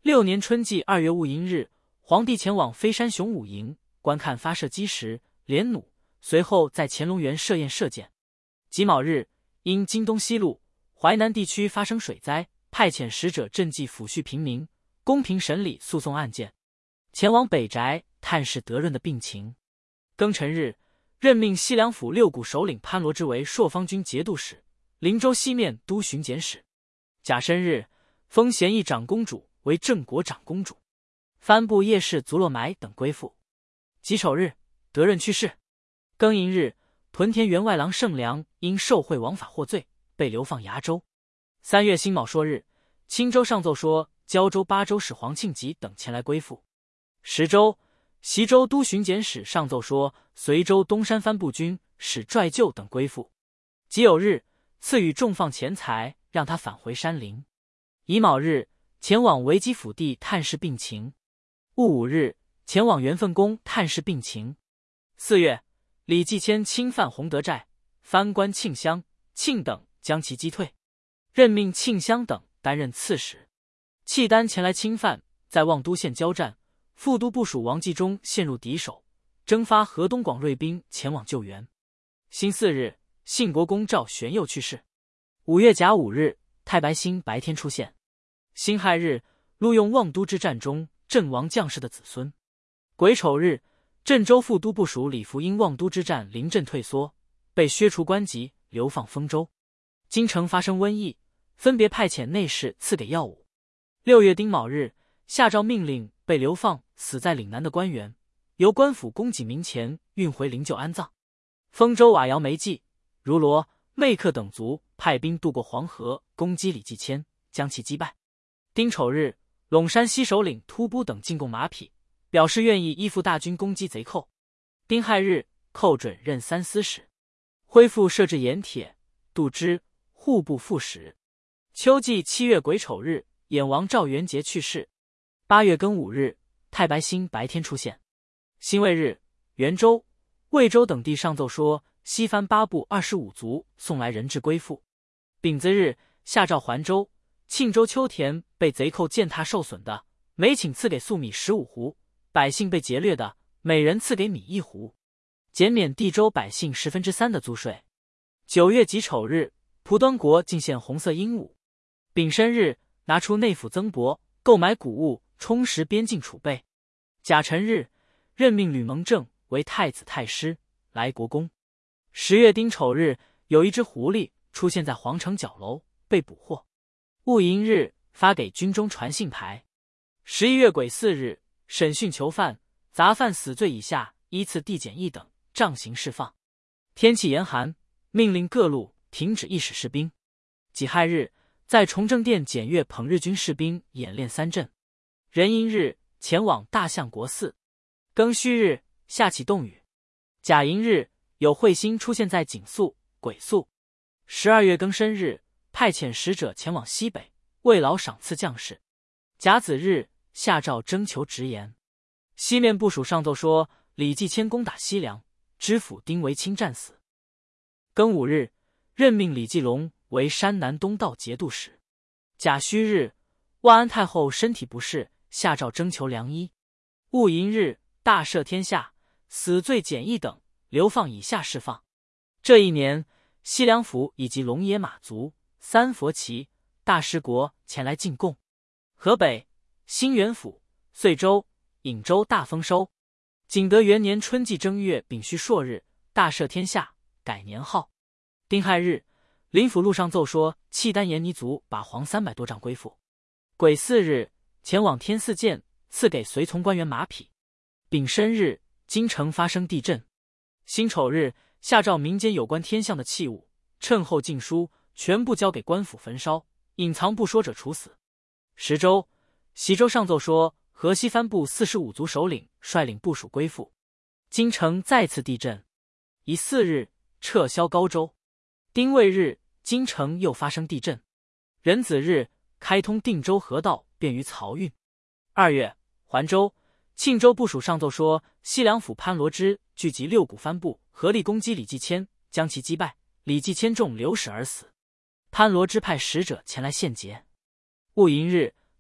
6年春季2月戊寅日，皇帝前往飞山雄武营观看发射机时，连弩，随后在乾隆园设宴射箭。己卯日，因京东西路、淮南地区发生水灾，派遣使者赈济抚恤平民，公平审理诉讼案件。前往北宅探视德润的病情。庚辰日，任命西凉府六股首领潘罗之为朔方军节度使，灵州西面都巡检使。甲申日，封咸义长公主为镇国长公主。藩部叶氏足洛埋等归附。己丑日，德润去世。庚寅日，屯田员外郎盛良因受贿枉法获罪，被流放崖州。3月辛卯朔日，青州上奏说胶州巴州使黄庆吉等前来归附。10州、习州都巡检使上奏说随州东山藩部军使拽臼等归附。己酉日，赐予重放钱财，让他返回山林。乙卯日，前往维基府地探视病情。戊午日，前往元奋宫探视病情。4月，李继迁侵犯洪德寨，藩官庆襄、庆等将其击退，任命庆襄等担任刺史。契丹前来侵犯，在望都县交战，副都部署王继忠陷入敌手，征发河东广锐兵前往救援。辛巳日，信国公赵玄佑去世。5月甲午日，太白星白天出现。辛亥日，录用望都之战中阵亡将士的子孙。癸丑日，镇州副都部署李福因望都之战临阵退缩，被削除官籍，流放丰州。京城发生瘟疫，分别派遣内侍赐给药物。6月丁卯日，下诏命令被流放死在岭南的官员，由官府供给民钱运回灵柩安葬。丰州瓦窑梅记、如罗、媚客等族派兵渡过黄河，攻击李继迁，将其击败。丁丑日，陇山西首领突布等进贡马匹，表示愿意依附大军攻击贼寇。丁亥日，寇准任三司使，恢复设置盐铁、度支、户部副使。秋季7月癸丑日，衍王赵元杰去世。8月庚午日，太白星白天出现。辛未日，元州、魏州等地上奏说西番八部25族送来人质归附。丙子日，下诏环州、庆州秋田被贼寇践踏受损的，每顷赐给粟米15斛；百姓被劫掠的，每人赐给米1斛，减免地州百姓3%的租税。9月己丑日，蒲端国进献红色鹦鹉。丙申日，拿出内府增帛，购买谷物，充实边境储备。甲辰日，任命吕蒙正为太子太师，来国公。10月丁丑日，有一只狐狸出现在皇城角楼，被捕获。戊寅日，发给军中传信牌。11月癸巳日，审讯囚犯，杂犯死罪以下依次递减1等，杖刑释放。天气严寒，命令各路停止役使士兵。己亥日，在崇政殿检阅捧日军士兵演练3阵。壬寅日，前往大相国寺。庚戌日，下起冻雨。甲寅日，有彗星出现在景宿、癸宿。12月庚申日，派遣使者前往西北，慰劳赏赐将士。甲子日，下诏征求直言。西面部署上奏说李继迁攻打西凉，知府丁维清战死。庚午日，任命李继龙为山南东道节度使。甲戌日，万安太后身体不适，下诏征求良医。戊寅日，大赦天下，死罪减1等，流放以下释放。这一年，西凉府以及龙野马族、三佛齐、大师国前来进贡。河北、兴元府、遂州、颍州大丰收。景德元年春季正月丙戌朔日，大赦天下，改年号。丁亥日，临府路上奏说契丹延尼族把黄300多丈归附。癸巳日，前往天寺见，赐给随从官员马匹。丙申日，京城发生地震。辛丑日，下诏民间有关天象的器物，趁后禁书，全部交给官府焚烧，隐藏不说者处死。10州、习州上奏说河西番部45族首领率领部属归附。京城再次地震。乙巳日，撤销高州。丁未日，京城又发生地震。壬子日，开通定州河道，便于漕运。2月，环州、庆州部署上奏说西凉府潘罗之聚集6股番部，合力攻击李继迁，将其击败。李继迁中流矢而死。潘罗之派使者前来献捷。戊寅日，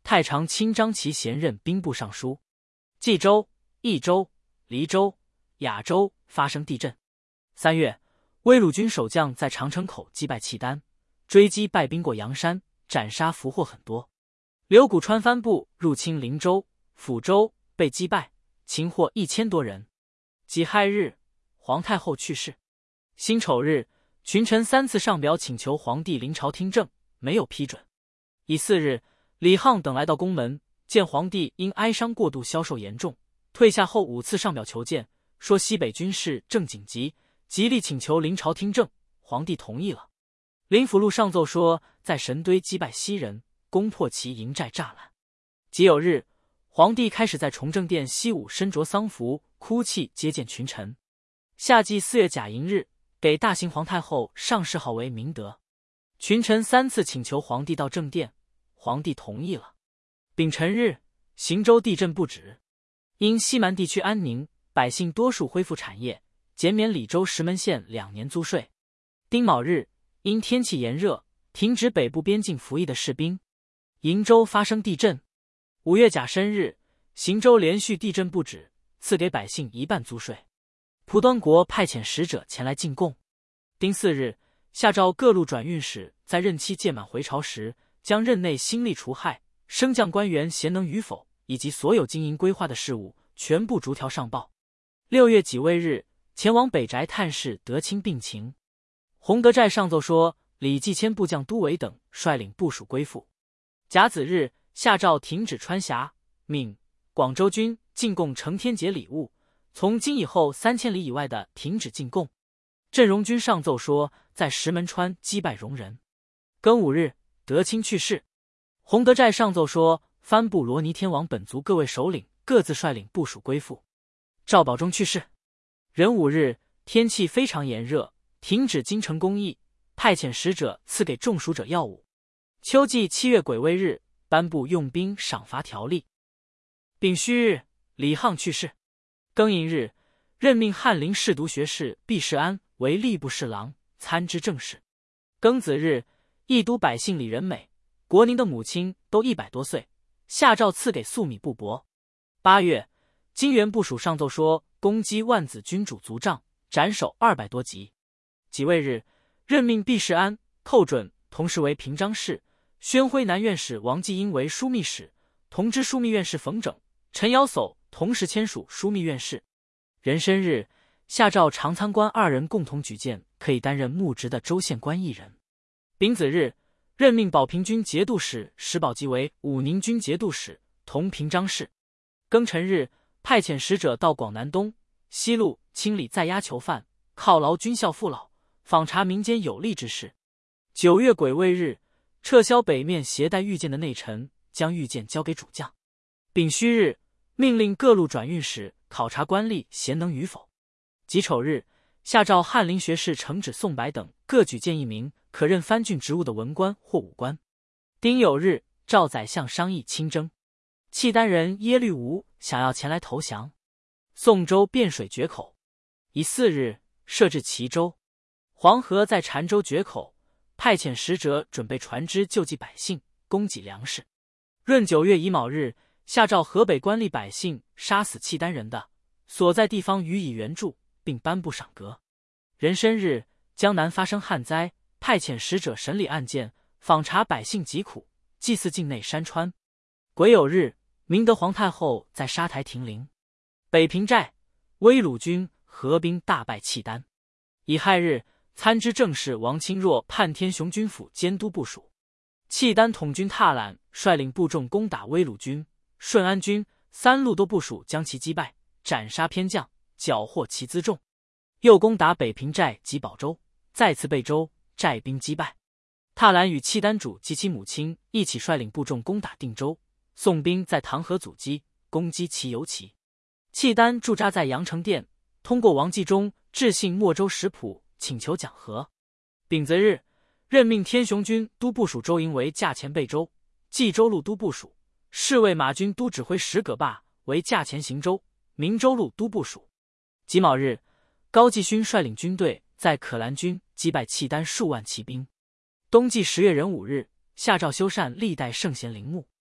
太常卿张齐衔任兵部尚书。冀州、益州、黎州、雅州发生地震。3月，威鲁军守将在长城口击败契丹，追击败兵过阳山，斩杀俘获很多。刘谷川藩部入侵灵州、抚州，被击败，擒获1000多人。己亥日，皇太后去世。辛丑日，群臣3次上表请求皇帝临朝听政，没有批准。乙巳日，李沆等来到宫门，见皇帝因哀伤过度消瘦严重，退下后5次上表求见，说西北军事正紧急，极力请求临朝听政，皇帝同意了。林辅禄上奏说，在神堆击败西人，攻破其营寨栅栏。己酉日，皇帝开始在崇政殿西午身着丧服，哭泣接见群臣。夏季4月甲寅日，给大行皇太后上谥号为明德。群臣3次请求皇帝到正殿，皇帝同意了。丙辰日，邢州地震不止，因西蛮地区安宁，百姓多数恢复产业，减免李州石门县2年租税。丁卯日，因天气炎热，停止北部边境服役的士兵。瀛州发生地震。5月甲申日，邢州连续地震不止，赐给百姓1半租税。蒲端国派遣使者前来进贡。丁巳日，下诏各路转运使在任期届满回朝时，将任内新吏除害、升降官员贤能与否，以及所有经营规划的事务，全部逐条上报。6月己未日，前往北宅探视德清病情。洪德寨上奏说，李继迁部将都尉等率领部属归附。甲子日，下诏停止穿峡，命广州军进贡承天节礼物，从今以后3000里以外的停止进贡。镇戎军上奏说，在石门川击败戎人。庚午日，德清去世。洪德寨上奏说，藩部罗尼天王本族各位首领各自率领部属归附。赵保忠去世。壬午日，天气非常炎热，停止京城工役，派遣使者赐给中暑者药物。秋季7月癸未日，颁布用兵赏罚条例。丙戌日，李沆去世。庚寅日，任命翰林侍读学士毕世安为吏部侍郎、参知政事。庚子日，益都百姓李仁美、国宁的母亲都100多岁，下诏赐给粟米布帛。8月，金元部署上奏说，攻击万子君主族帐，斩首200多级。己未日，任命毕世安、寇准同时为平章事，宣徽南院使王继英为枢密使，同知枢密院事冯整、陈尧叟同时签署枢密院事。壬申日，下诏长参官2人共同举荐可以担任牧职的州县官1人。丙子日，任命保平军节度使石宝吉为武宁军节度使，同平章事。庚辰日，派遣使者到广南东、西路清理在押囚犯，犒劳军校父老，访查民间有利之事。9月癸未日，撤销北面携带御剑的内臣，将御剑交给主将。丙戌日，命令各路转运使考察官吏贤能与否。己丑日，下诏翰林学士程止、宋白等各举荐1名可任藩郡职务的文官或武官。丁酉日，召宰相商议亲征。契丹人耶律吴想要前来投降，宋州汴水决口。乙巳日，设置齐州。黄河在澶州决口，派遣使者准备船只救济百姓，供给粮食。闰9月乙卯日，下诏河北官吏百姓杀死契丹人的，所在地方予以援助，并颁布赏格。壬申日，江南发生旱灾，派遣使者审理案件，访查百姓疾苦，祭祀境内山川。癸酉日，明德皇太后在沙台停灵。北平寨，威鲁军合兵大败契丹。乙亥日，参知政事王钦若判天雄军府监督部署。契丹统军踏懒率领部众攻打威鲁军、顺安军，3路都部署将其击败，斩杀偏将，缴获其辎重。又攻打北平寨及保州，再次被州寨兵击败。踏懒与契丹主及其母亲一起率领部众攻打定州，宋兵在唐河阻击，攻击其游骑。契丹驻扎在阳城殿，通过王继忠致信莫州石浦，请求讲和。丙子日，任命天雄军都部署周营为驾前备州，冀州路都部署；侍卫马军都指挥石葛坝为驾前行州，明州路都部署。己卯日，高继勋率领军队在可兰军击败契丹数万骑兵。冬季10月壬午日，下诏修缮历代圣贤陵墓。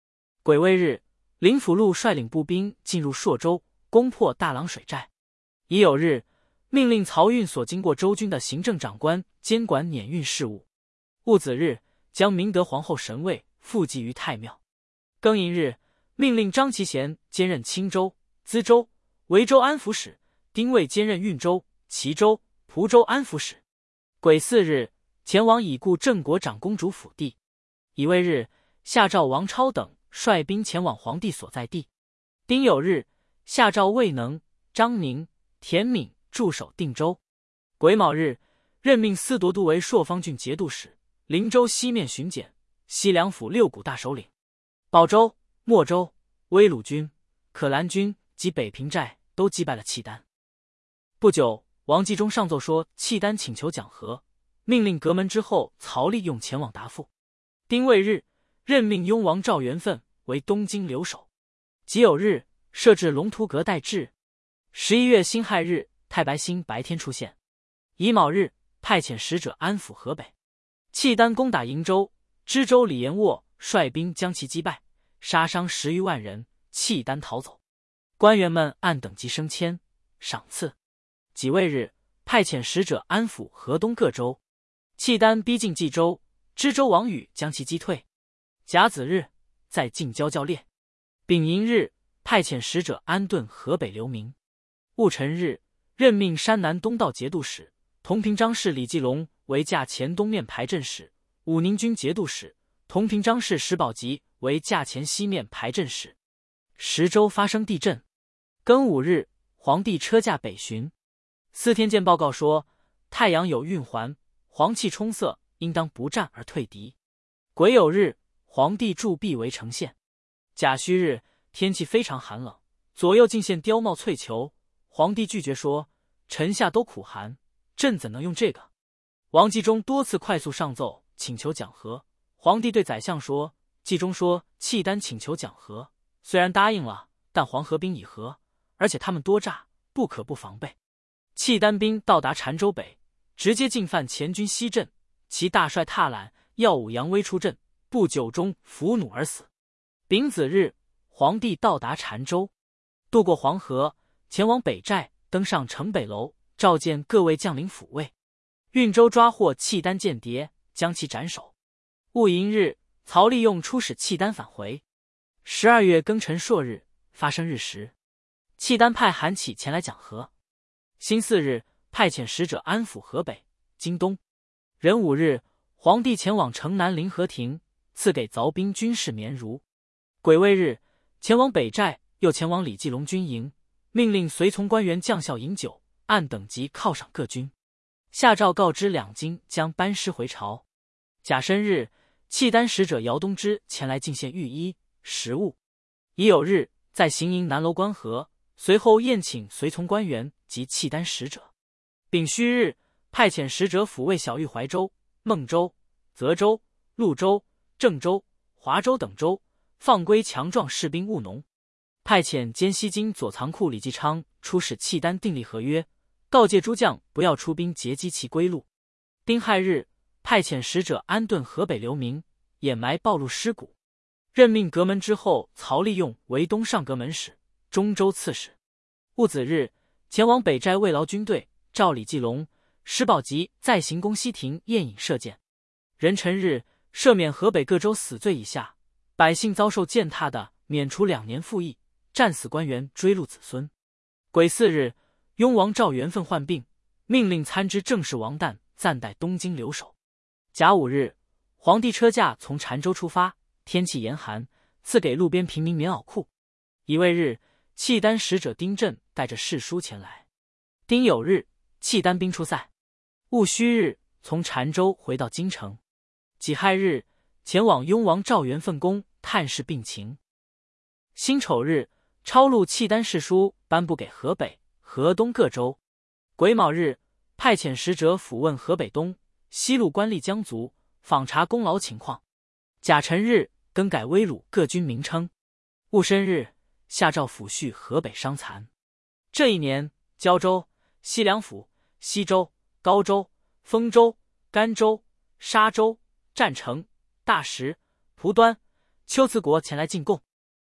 癸未日，林辅禄率领步兵进入朔州，攻破大郎水寨。乙酉日，命令漕运所经过州军的行政长官监管辇运事务。戊子日，将明德皇后神位附祭于太庙。庚寅日，命令张其贤兼任青州、资州、维州安抚使，丁未兼任运州、齐州、蒲州安抚使。癸巳日，前往已故郑国长公主府地。乙未日，下诏王超等率兵前往皇帝所在地。丁酉日，下诏魏能、张宁、田敏驻守定州。癸卯日，任命司铎督为朔方郡节度使，灵州西面巡检，西凉府6股大首领。保州、莫州、威鲁军、可兰军及北平寨都击败了契丹。不久，王继忠上奏说契丹请求讲和，命令阁门之后曹利用前往答复。丁未日，任命雍王赵元奋为东京留守。己酉日，设置龙图阁代治。11月辛亥日，太白星白天出现。乙卯日，派遣使者安抚河北。契丹攻打瀛州，知州李延沃率兵将其击败，杀伤10余万人，契丹逃走。官员们按等级升迁赏赐。己未日，派遣使者安抚河东各州。契丹逼近冀州，知州王宇将其击退。甲子日，在晋交教练。丙寅日，派遣使者安顿河北流民。戊辰日，任命山南东道节度使、同平章事李继龙为驾前东面排阵使，武宁军节度使、同平章事石宝吉为驾前西面排阵使。石州发生地震。庚午日，皇帝车驾北巡。司天监报告说，太阳有运环，黄气冲塞，应当不战而退敌。癸酉日，皇帝驻跸为城县。甲戌日，天气非常寒冷，左右进献貂帽翠裘。皇帝拒绝说，臣下都苦寒，朕怎能用这个？王继忠多次快速上奏请求讲和。皇帝对宰相说，继忠说契丹请求讲和，虽然答应了，但黄河兵已合，而且他们多诈，不可不防备。契丹兵到达澶州北，直接进犯前军西镇，其大帅踏览耀武扬威出阵，不久中伏弩而死。丙子日，皇帝到达澶州，渡过黄河，前往北寨，登上城北楼，召见各位将领抚慰。运州抓获契丹间谍，将其斩首。戊寅日，曹利用出使契丹返回。12月庚辰朔日，发生日食，契丹派韩起前来讲和。辛巳日，派遣使者安抚河北、京东。壬午日，皇帝前往城南临河亭，赐给凿兵军士棉儒。癸未日，前往北寨，又前往李继龙军营，命令随从官员将校饮酒，按等级犒赏各军。下诏告知两京将班师回朝。甲申日，契丹使者姚东之前来进献御医、食物。乙酉日，在行营南楼观河，随后宴请随从官员及契丹使者。丙戌日，派遣使者抚慰小玉怀州、孟州、泽州、潞州、郑州、华州等州，放归强壮士兵务农。派遣兼西京左藏库李继昌出使契丹订立合约，告诫诸将不要出兵截击其归路。丁亥日，派遣使者安顿河北流民，掩埋暴露尸骨。任命阁门之后曹利用为东上阁门使、中州刺史。戊子日，前往北寨慰劳军队，召李继龙、石宝吉在行宫西亭宴饮射箭。壬辰日，赦免河北各州死罪以下，百姓遭受践踏的，免除2年赋役，战死官员追录子孙。癸巳日，雍王赵元奋患病，命令参知政事王旦暂代东京留守。甲午日，皇帝车驾从澶州出发，天气严寒，赐给路边平民棉袄裤。乙未日，契丹使者丁震带着誓书前来。丁酉日，契丹兵出塞。戊戌日，从澶州回到京城。己亥日，前往雍王赵元奋宫探视病情。辛丑日，抄录契丹誓书，颁布给河北、河东各州。癸卯日，派遣使者抚问河北东、西路官吏疆族，访查功劳情况。甲辰日，更改威鲁各军名称。戊申日，下诏抚恤河北伤残。这一年，胶州、西凉府、西州、高州、丰州、甘州、沙州、占城、大石、蒲端、龟兹国前来进贡。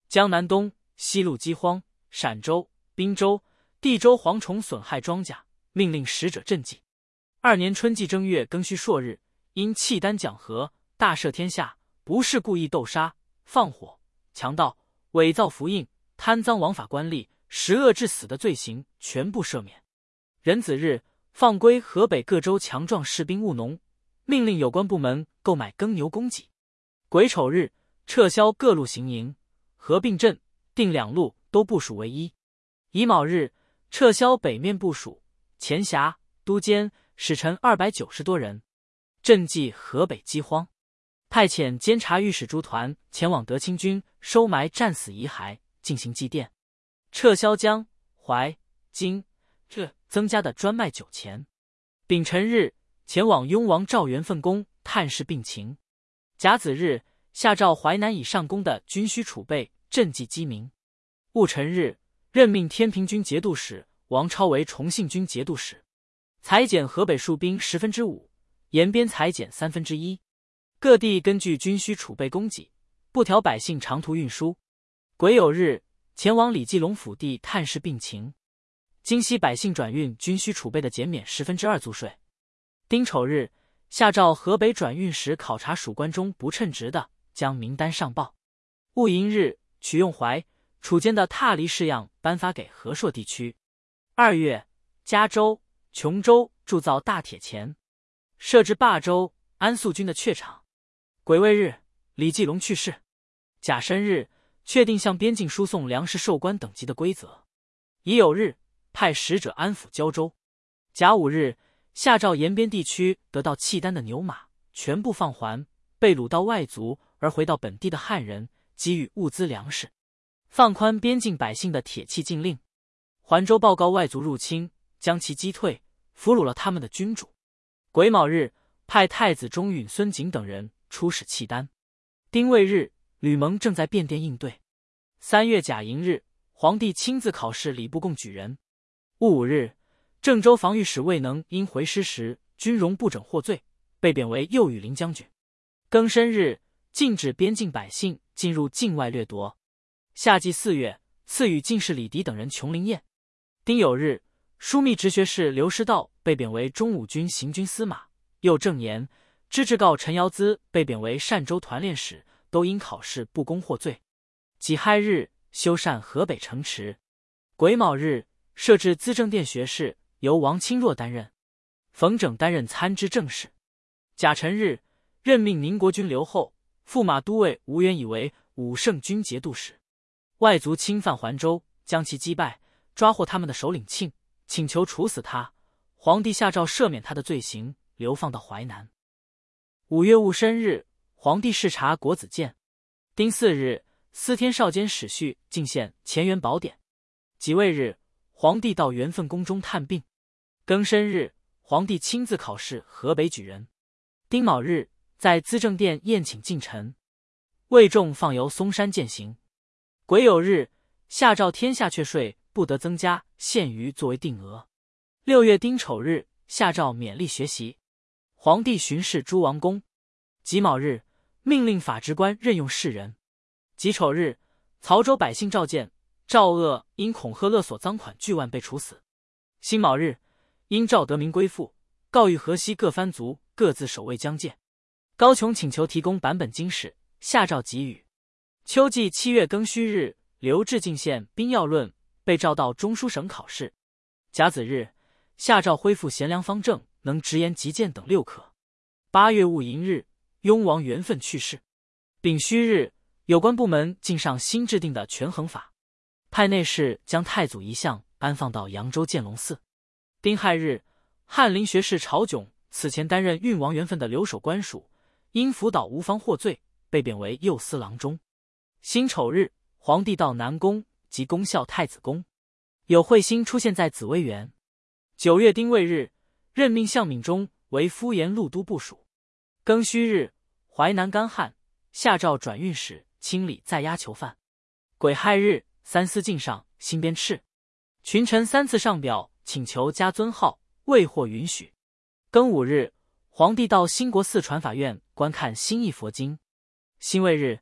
江南东西路饥荒，陕州、滨州、地州蝗虫损害庄稼，命令使者赈济。2年春季正月庚戌朔日，因契丹讲和，大赦天下，不是故意斗杀、放火、强盗、伪造符印、贪赃枉法官吏、十恶致死的罪行全部赦免。壬子日，放归河北各州强壮士兵务农，命令有关部门购买耕牛供给。癸丑日，撤销各路行营，合并镇、定2路都部署为一。乙卯日，撤销北面部署，前辖、都监、使臣290多人，赈济河北饥荒。派遣监察御史诸团前往德清军收埋战死遗骸，进行祭奠。撤销江、淮、荆、增加的专卖酒钱。丙辰日，前往雍王赵元奋宫探视病情。甲子日，下诏淮南以上宫的军需储备，赈济饥民。戊辰日，任命天平军节度使王超为崇信军节度使，裁减河北戍兵5%，延边裁减1/3。各地根据军需储备供给，不调百姓长途运输。癸酉日，前往李继龙府地探视病情，今悉百姓转运军需储备的减免2%租税。丁丑日，下诏河北转运使考察属官中不称职的，将名单上报。戊寅日，取用淮、楚间的踏离式样颁发给和硕地区。2月，嘉州、琼州铸造大铁钱，设置霸州、安肃军的榷场。癸未日，李继龙去世。甲申日，确定向边境输送粮食授官等级的规则。乙酉日，派使者安抚胶州。甲午日，下诏延边地区得到契丹的牛马全部放还，被掳到外族而回到本地的汉人给予物资粮食，放宽边境百姓的铁器禁令。环州报告外族入侵，将其击退，俘虏了他们的君主。癸卯日，派太子中允孙景等人出使契丹。丁未日，吕蒙正在便殿应对。3月甲寅日，皇帝亲自考试礼部贡举人。戊午日，郑州防御使魏能因回师时军容不整获罪，被贬为右羽林将军。庚申日，禁止边境百姓进入境外掠夺。夏季4月，赐予进士李迪等人琼林宴。丁酉日，枢密直学士刘师道被贬为中武军行军司马。又正年，知制告陈尧咨被贬为善州团练使，都因考试不公获罪。己亥日，修缮河北城池。癸卯日，设置资政殿学士，由王钦若担任，冯整担任参知政事。甲辰日，任命宁国军刘后、驸马都尉吴元以为武圣军节度使。外族侵犯环州，将其击败，抓获他们的首领庆，请求处死他。皇帝下诏赦免他的罪行，流放到淮南。5月戊申日，皇帝视察国子监。丁巳日，司天少监史旭进献乾元宝典。己未日，皇帝到元奋宫中探病。庚申日，皇帝亲自考试河北举人。丁卯日，在资政殿宴请近臣。魏仲放游嵩山践行。癸酉日，下诏天下阙税不得增加，限于作为定额。6月丁丑日，下诏勉励学习。皇帝巡视诸王宫。己卯日，命令法职官任用士人。己丑日，曹州百姓召见，赵鄂因恐吓勒索赃款巨万被处死。辛卯日，因赵德明归附，告谕河西各藩族各自守卫疆界。高琼请求提供版本经史，下诏给予。秋季7月庚戌日，刘志进献《兵要论》，被召到中书省考试。甲子日，下诏恢复贤良方正、能直言极谏等6科。8月戊寅日，雍王元奋去世。丙戌日，有关部门进上新制定的权衡法，派内侍将太祖遗像安放到扬州建隆寺。丁亥日，翰林学士曹炯此前担任运王元奋的留守官署，因辅导吴方获罪，被贬为右司郎中。辛丑日，皇帝到南宫及恭孝太子宫，有彗星出现在紫薇园。9月丁未日，任命项敏忠为敷延路都部署。庚戌日，淮南干旱，下诏转运使清理在押囚犯。癸亥日，三司进上新编敕，群臣3次上表请求加尊号，未获允许。庚午日，皇帝到兴国寺传法院观看新译佛经。辛未日，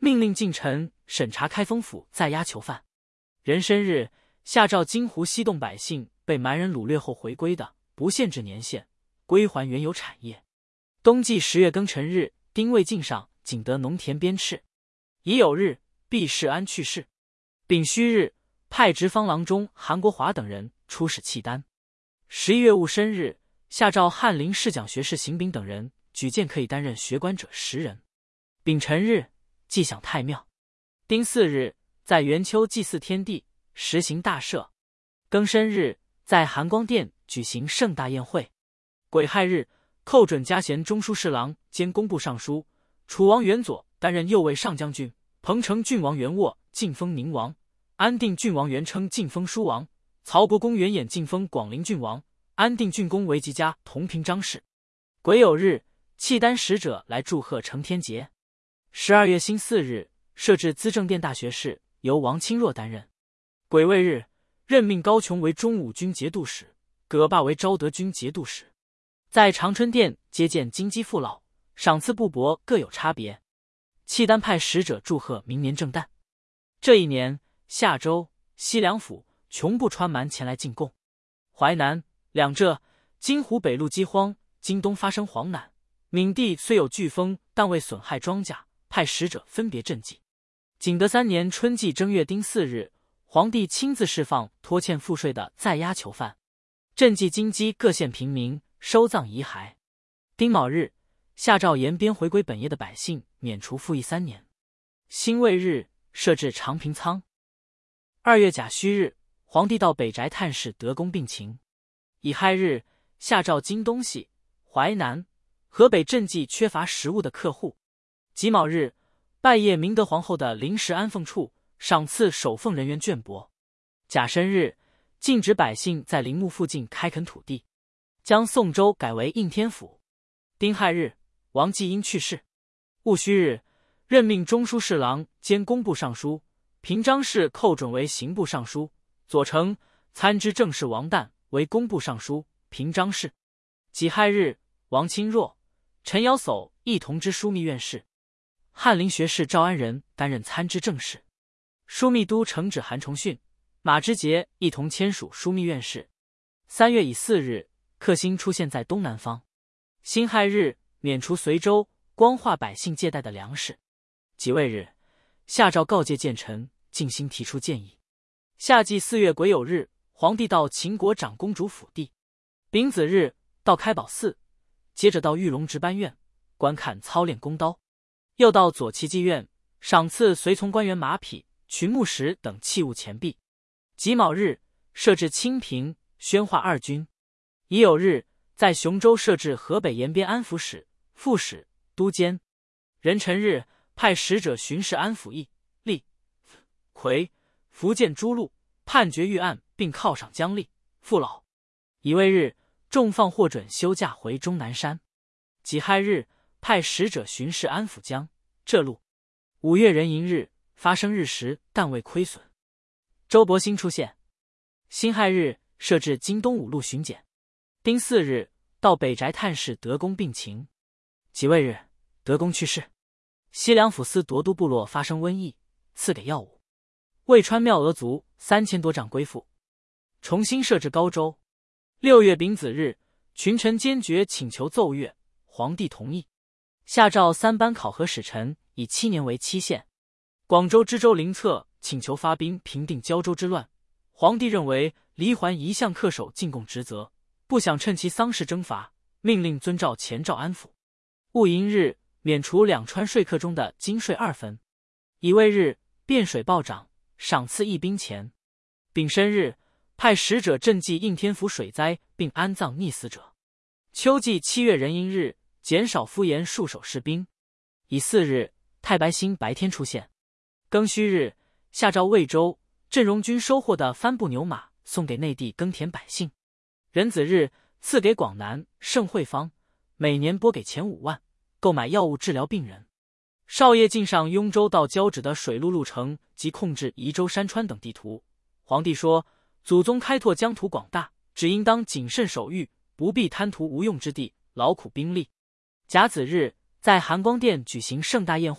命令近臣审查开封府在押囚犯。壬申日，下诏金湖西洞百姓被蛮人掳掠后回归的，不限制年限，归还原有产业。冬季10月庚辰日，丁未晋上，景德农田边敕。乙酉日，毕世安去世。丙戌日，派直方郎中韩国华等人出使契丹。11月戊申日，下诏翰林侍讲学士邢炳等人举荐可以担任学官者10人。丙辰日，祭享太庙。丁巳日，在元丘祭祀天地，实行大赦。庚申日，在含光殿举行盛大宴会。癸亥日，寇准加衔中书侍郎兼工部尚书，楚王元佐担任右卫上将军，彭城郡王元沃晋封宁王，安定郡王元称晋封书王，曹国公元衍晋封广陵郡王，安定郡公为吉家同平章事。癸酉日，契丹使者来祝贺承天节。12月辛巳日，设置资政殿大学士，由王钦若担任。癸未日，任命高琼为中武军节度使，葛霸为昭德军节度使。在长春殿接见金鸡父老，赏赐布帛各有差别。契丹派使者祝贺明年正旦。这一年，夏州、西凉府穷部川蛮前来进贡。淮南、两浙、金湖北路饥荒，京东发生黄难。闽地虽有飓风，但未损害庄稼，派使者分别赈济。景德3年春季正月丁巳日，皇帝亲自释放拖欠赋税的在押囚犯，赈济京畿各县平民，收葬遗骸。丁卯日，下诏延边回归本业的百姓免除赋役3年。辛未日，设置长平仓。2月甲戌日，皇帝到北宅探视德公病情。乙亥日，下诏今东西、淮南、河北赈济缺乏食物的客户。己卯日，拜谒明德皇后的临时安奉处，赏赐守奉人员绢帛。甲申日，禁止百姓在陵墓附近开垦土地，将宋州改为应天府。丁亥日，王继英去世。戊戌日，任命中书侍郎兼工部尚书，平章事寇准为刑部尚书，左丞参知政事王旦为工部尚书、平章事。己亥日，王钦若、陈尧叟一同知枢密院事。翰林学士赵安仁担任参知政事。枢密都承旨韩崇训、马之杰一同签署枢密院事。3月乙巳日，克星出现在东南方。辛亥日，免除随州、光化百姓借贷的粮食。己未日，下诏告诫谏臣，静心提出建议。夏季4月癸酉日，皇帝到秦国长公主府地。丙子日，到开宝寺，接着到玉龙值班院观看操练弓刀，又到左旗妓院赏赐随从官员马匹、群木石等器物钱币。己卯日，设置清平、宣化2军。乙酉日，在雄州设置河北延边安抚使、副使、都监。壬辰日，派使者巡视安抚义、利、夔、福建诸路，判决御案，并犒赏将吏、父老。乙未日，重放获准休假回终南山。己亥日，派使者巡视安抚江、浙路。5月壬寅日，发生日食，但未亏损。周伯兴出现。辛亥日，设置京东5路巡检。丁巳日，到北宅探视德公病情。己未日，德公去世。西凉府司铎都部落发生瘟疫，赐给药物。渭川庙额族3000多丈归附。重新设置高州。6月丙子日，群臣坚决请求奏乐，皇帝同意。下诏3班考核使臣，以7年为期限。广州知州林策请求发兵平定胶州之乱，皇帝认为黎桓一向恪守进贡职责，不想趁其丧事征伐，命令遵照前诏安抚。戊寅日，免除两川税课中的金税2分。乙未日，汴水暴涨，赏赐1兵钱。丙申日，派使者赈济应天府水灾，并安葬溺死者。秋季7月壬寅日，减少敷衍戍守士兵。乙巳日，太白星白天出现。庚戌日，下诏魏州、镇戎军收获的帆布牛马送给内地耕田百姓。壬子日，赐给广南盛惠坊，每年拨给钱5万，购买药物治疗病人。少业敬上雍州到交趾的水路路程及控制宜州山川等地图。皇帝说，祖宗开拓疆土广大，只应当谨慎守御，不必贪图无用之地，劳苦兵力。甲子日，在含光殿举行盛大宴会，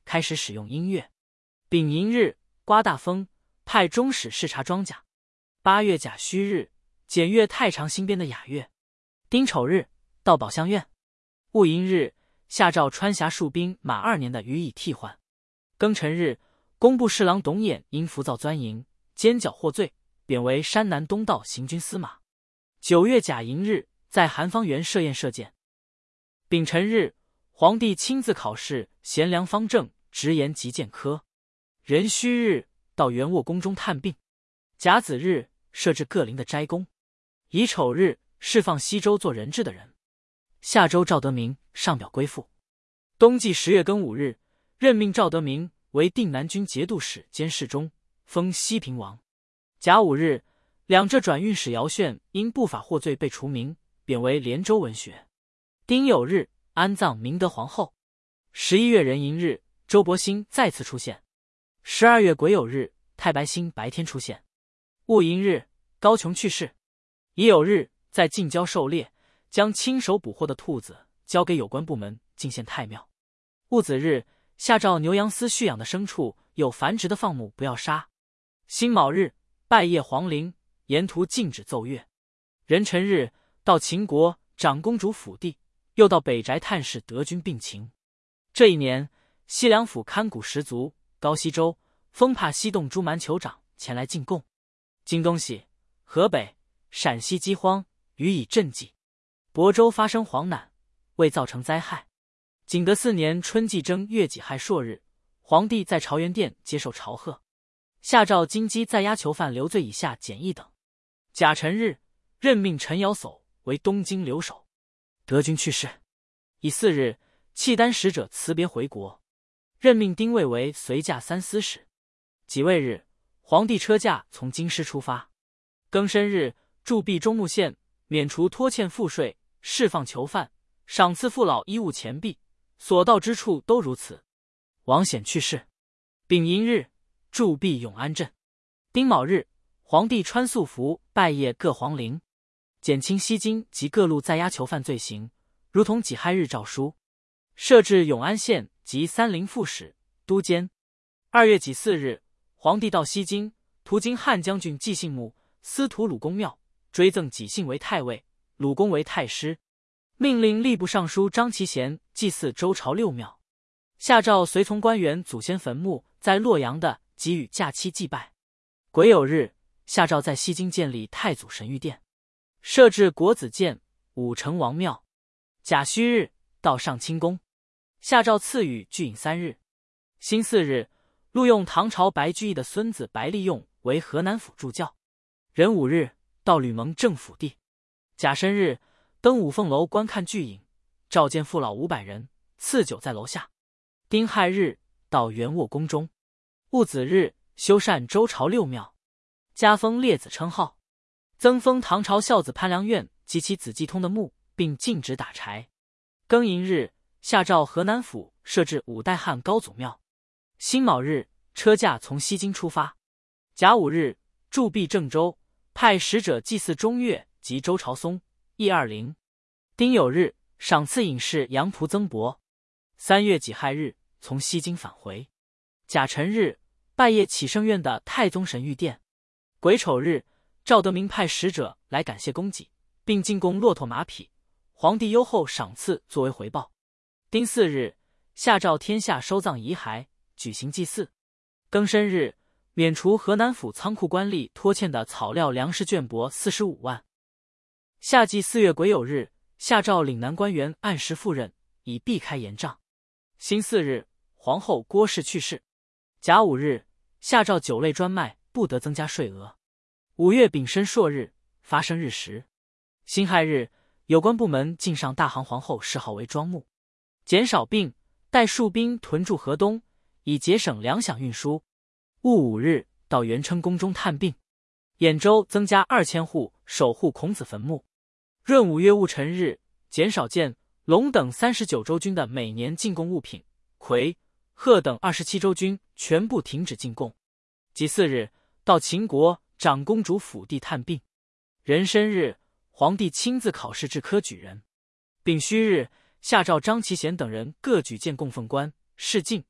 开始使用音乐。丙寅日，刮大风，派中使视察庄稼。8月甲戌日，检阅太常新编的雅乐。丁丑日，到宝相院。戊寅日，下诏川峡戍兵满2年的予以替换。庚辰日，工部侍郎董衍因浮躁钻营，奸剿获罪，贬为山南东道行军司马。9月甲寅日，在韩方园设宴射箭。丙辰日，皇帝亲自考试贤良方正，直言极谏科。壬戌日，到元沃宫中探病。甲子日，设置各陵的斋宫。乙丑日，释放西周做人质的人。下周赵德明上表归附。冬季10月庚午日，任命赵德明为定南军节度使兼侍中，封西平王。甲午日，两浙转运使姚炫因不法获罪被除名，贬为连州文学。丁酉日，安葬明德皇后。11月壬寅日，周伯兴再次出现。12月癸酉日，太白星白天出现。戊寅日，高琼去世。乙酉日，在近郊狩猎，将亲手捕获的兔子交给有关部门进献太庙。戊子日，下诏牛羊司蓄养的牲畜有繁殖的放牧不要杀。辛卯日，拜谒皇陵，沿途禁止奏乐。壬辰日，到秦国长公主府地，又到北宅探视德军病情。这一年，西凉府勘谷十族高西州、封帕西洞诸蛮酋长前来进贡。今东西、河北、陕西饥荒，予以赈济。亳州发生黄难，未造成灾害。景德4年春季正月己亥朔日，皇帝在朝元殿接受朝贺，下诏京畿在押囚犯留罪以下简易等。甲辰日，任命陈尧叟为东京留守。德军去世。乙巳日，契丹使者辞别回国，任命丁谓为随驾3司使。己未日，皇帝车驾从京师出发。庚申日，铸币中牟县，免除拖欠赋税，释放囚犯，赏赐父老衣物钱币，所到之处都如此。王显去世。丙寅日，铸币永安镇。丁卯日，皇帝穿素服拜谒各皇陵，减轻西京及各路在押囚犯罪行，如同己亥日诏书，设置永安县及3陵副使、都监。2月己巳日，皇帝到西京，途经汉将军季信墓、司徒鲁公庙，追赠己信为太尉，鲁公为太师，命令吏部尚书张其贤祭祀周朝6庙。下诏随从官员祖先坟墓在洛阳的，给予假期祭拜。癸酉日，下诏在西京建立太祖神御殿，设置国子监、武成王庙。甲戌日，到上清宫，下诏赐予聚隐3日。辛巳日，录用唐朝白居易的孙子白利用为河南府助教。壬午日，到吕蒙正府地。甲申日，登五凤楼观看巨影，召见父老500人，赐酒在楼下。丁亥日，到元沃宫中。戊子日，修缮周朝6庙，加封列子称号，增封唐朝孝子潘良院及其子季通的墓，并禁止打柴。庚寅日，下诏河南府设置5代汉高祖庙。辛卯日，车驾从西京出发。甲午日，铸币郑州，派使者祭祀中岳及周朝松、义二陵。丁酉日，赏赐隐士杨仆曾伯。3月己亥日，从西京返回。甲辰日，拜谒启圣院的太宗神御殿。癸丑日，赵德明派使者来感谢功绩，并进贡骆驼马匹，皇帝优厚赏赐作为回报。丁巳日，下诏天下收葬遗骸，举行祭祀。庚申日，免除河南府仓库官吏拖欠的草料粮食绢帛45万。夏季4月癸酉日，下诏岭南官员按时赴任，以避开盐账。辛巳日，皇后郭氏去世。甲午日，下诏酒类专卖不得增加税额。5月丙申朔日，发生日食。辛亥日，有关部门进上大行皇后谥号为庄穆，减少并带戍兵屯驻河东，以节省粮饷运输。戊午日，到元琛宫中探病。兖州增加2000户守护孔子坟墓。闰5月戊辰日，减少建、陇等39州军的每年进贡物品，夔、贺等27州军全部停止进贡。己巳日，到秦国长公主府地探病。壬申日，皇帝亲自考试制科举人。丙戌日，下诏张其贤等人各举荐供奉官、侍进、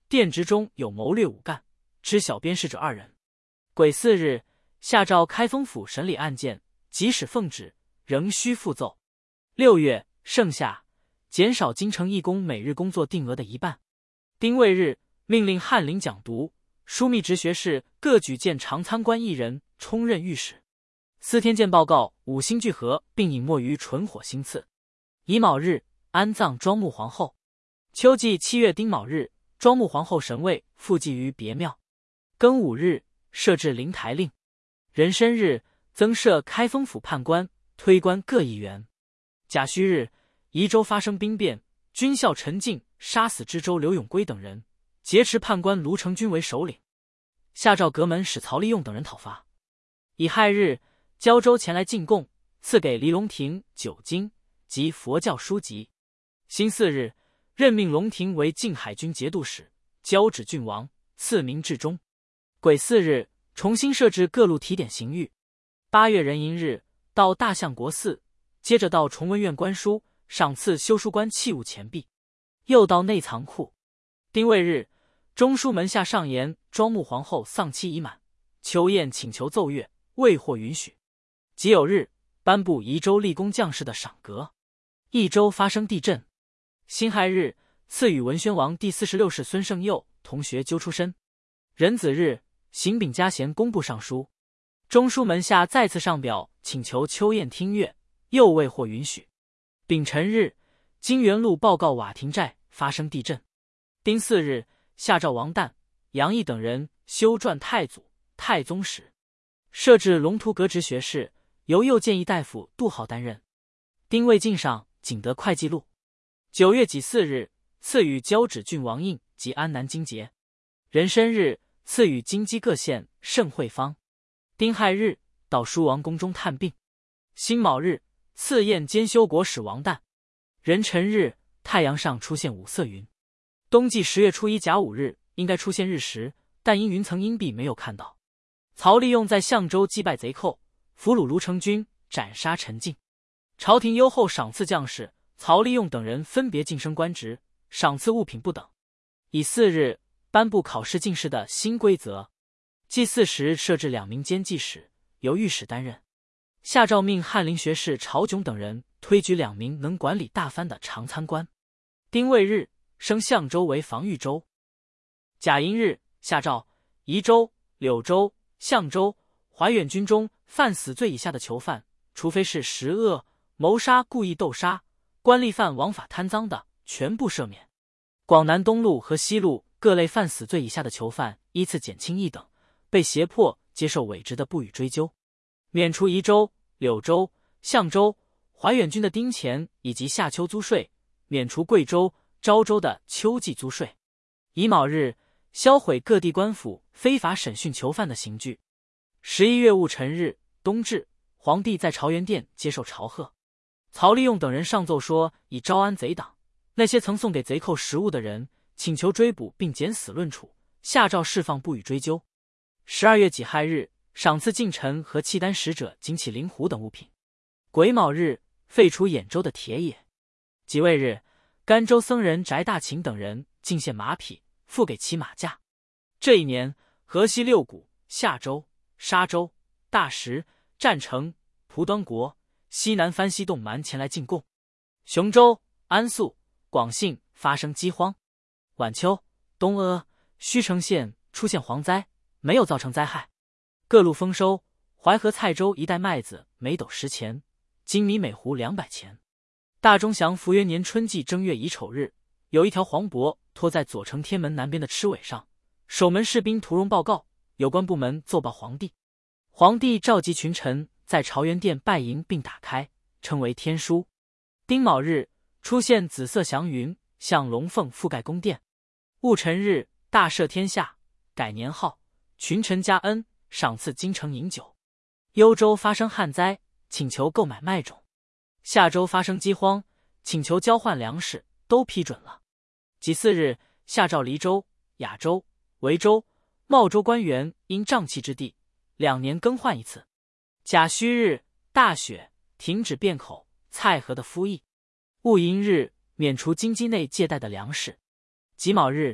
殿职中有谋略5干，知小编事者2人。癸巳日，下诏开封府审理案件，即使奉旨，仍需复奏。6月，盛夏，减少京城役工每日工作定额的1半。丁未日，命令翰林讲读、枢密直学士各举荐常参官1人充任御史。司天监报告5星聚合，并隐没于纯火星次。乙卯日，安葬庄穆皇后。秋季7月丁卯日，庄穆皇后神位复祭于别庙。庚午日，设置灵台令。壬申日，增设开封府判官，推官各1员。甲戌日，宜州发生兵变，军校陈进杀死知州刘永圭等人，劫持判官卢成军为首领。下诏阁门使曹利用等人讨伐。乙亥日，胶州前来进贡，赐给黎龙庭9金及佛教书籍。辛巳日，任命龙庭为靖海军节度使，交趾郡王，赐名至忠。癸巳日，重新设置各路提点刑狱。8月壬寅日，到大相国寺，接着到崇文院观书，赏赐修书官器物钱币。又到内藏库。丁未日，中书门下上言庄穆皇后丧期已满，秋宴请求奏乐，未获允许。己酉日，颁布宜州立功将士的赏格。益州发生地震。辛亥日，赐予文宣王第46世孙圣佑同学揪出身。壬子日，邢秉嘉贤工部尚书。中书门下再次上表请求秋宴听乐，又未获允许。丙辰日，金元路报告瓦亭寨发生地震。丁巳日，下诏王旦、杨毅等人修撰太祖、太宗史，设置龙图阁直学士，由右谏议大夫杜浩担任。丁未进上景德会稽录。9月己巳日，赐予交趾郡王印及安南京节。壬申日，赐予京畿各县盛会方。丁亥日，到书王宫中探病。辛卯日，赐宴兼修国使王旦。壬辰日，太阳上出现5色云。冬季10月初1甲午日应该出现日食，但因云层阴蔽没有看到。曹利用在象州击败贼寇，俘虏卢成军，斩杀陈进。朝廷优厚赏赐将士，曹利用等人分别晋升官职，赏赐物品不等。乙巳日，颁布考试进士的新规则。祭祀时设置2名监祭使，由御史担任。下诏命翰林学士曹炯等人推举2名能管理大藩的常参官。丁未日，升象州为防御州。甲寅日，下诏宜州、柳州、象州、怀远军中犯死罪以下的囚犯，除非是10恶、谋杀、故意斗杀、官吏犯枉法贪赃的，全部赦免。广南东路和西路各类犯死罪以下的囚犯依次减轻1等，被胁迫接受伪职的不予追究。免除宜州、柳州、象州、怀远军的丁钱以及夏秋租税，免除贵州、昭州的秋季租税。乙卯日，销毁各地官府非法审讯囚犯的刑具。11月戊辰日，冬至，皇帝在朝元殿接受朝贺。曹利用等人上奏说，以招安贼党，那些曾送给贼寇食物的人，请求追捕并减死论处，下诏释放不予追究。12月己亥日，赏赐进臣和契丹使者锦旗灵狐等物品。癸卯日，废除兖州的铁野。己未日，甘州僧人翟大勤等人进献马匹，付给骑马价。这一年，河西6谷、夏州、沙州、大石、占城、蒲端国、西南番西洞蛮前来进贡。雄州、安肃、广信发生饥荒。晚秋，东阿、须城县出现蝗灾，没有造成灾害。各路丰收，淮河蔡州一带麦子每斗10钱，精米每斛200钱。大中祥符元年春季正月乙丑日，有一条黄帛拖在左城天门南边的螭尾上，守门士兵屠荣报告，有关部门奏报皇帝。皇帝召集群臣在朝元殿拜迎并打开，称为天书。丁卯日，出现紫色祥云，向龙凤覆盖宫殿。戊辰日，大赦天下，改年号，群臣加恩，赏赐京城饮酒。幽州发生旱灾，请求购买麦种。夏州发生饥荒，请求交换粮食，都批准了。己巳日，下诏黎州、雅州、维州、茂州官员因瘴气之地，2年更换一次。甲戌日，大雪，停止汴口、蔡河的敷役。戊寅日，免除京畿内借贷的粮食。己卯日，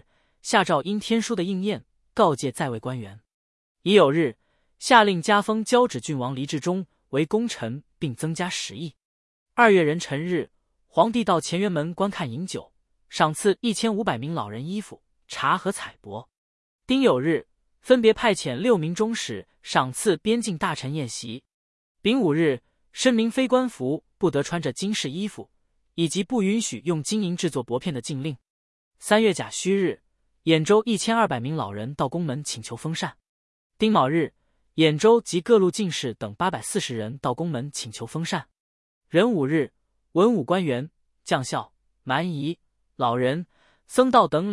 下诏因天书的应验，告诫在位官员。乙酉日，下令加封交趾郡王黎志忠为功臣，并增加10邑。2月壬辰日，皇帝到乾元门观看饮酒，赏赐1500名老人衣服、茶和彩帛。丁酉日，分别派遣6名中使赏赐边境大臣宴席。丙午日，申明非官服不得穿着金饰衣服，以及不允许用金银制作帛片的禁令。3月甲戌日，兖州1200名老人到宫门请求封禅。丁卯日，兖州及各路进士等840人到宫门请求封禅。壬午日，文武官员、将校、蛮夷、老人、僧道等